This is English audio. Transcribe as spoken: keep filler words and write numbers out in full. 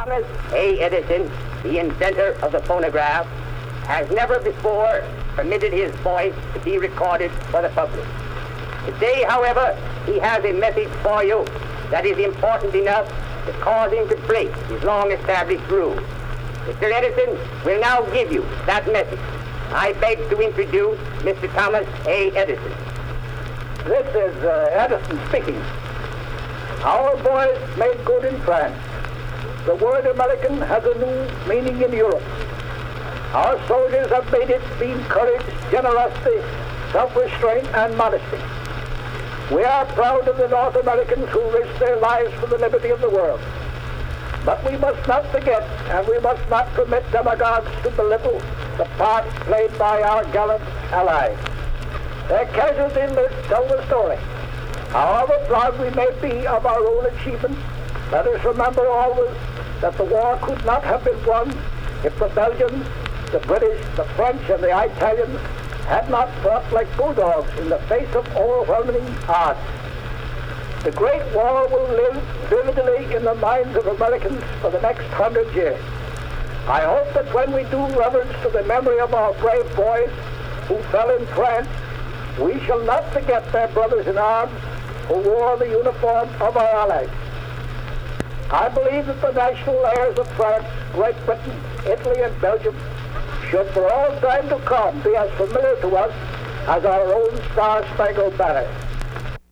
Thomas A. Edison, the inventor of the phonograph, has never before permitted his voice to be recorded for the public. Today, however, he has a message for you that is important enough to cause him to break his long-established rule. Mister Edison will now give you that message. I beg to introduce Mister Thomas A. Edison. This is uh, Edison speaking. Our boys made good in France. The word American has a new meaning in Europe. Our soldiers have made it mean courage, generosity, self-restraint, and modesty. We are proud of the North Americans who risked their lives for the liberty of the world. But we must not forget, and we must not permit demagogues to belittle the part played by our gallant allies. Their casualty lists tell the story. However proud we may be of our own achievements, let us remember always that the war could not have been won if the Belgians, the British, the French, and the Italians had not fought like bulldogs in the face of overwhelming odds. The Great War will live vividly in the minds of Americans for the next hundred years. I hope that when we do reverence to the memory of our brave boys who fell in France, we shall not forget their brothers in arms who wore the uniform of our allies. I believe that the national airs of France, Great Britain, Italy, and Belgium should for all time to come be as familiar to us as our own Star-Spangled Banner.